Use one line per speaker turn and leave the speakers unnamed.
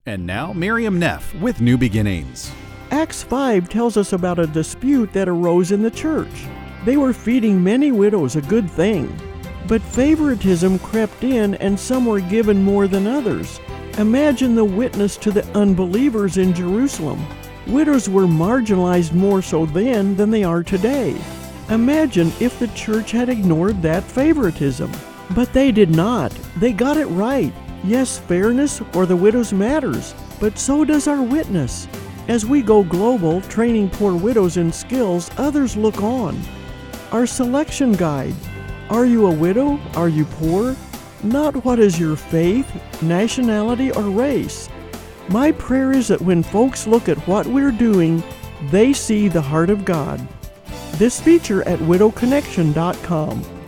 And now, Miriam Neff with New Beginnings.
Acts 5 tells us about a dispute that arose in the church. They were feeding many widows, a good thing. But favoritism crept in and some were given more than others. Imagine the witness to the unbelievers in Jerusalem. Widows were marginalized more so then than they are today. Imagine if the church had ignored that favoritism. But they did not. They got it right. Yes, fairness for the widows matters, but so does our witness. As we go global, training poor widows in skills, others look on. Our selection guide. Are you a widow? Are you poor? Not what is your faith, nationality, or race. My prayer is that when folks look at what we're doing, they see the heart of God. This feature at widowconnection.com.